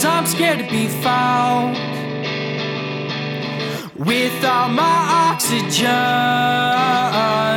I'm scared to be found without my oxygen.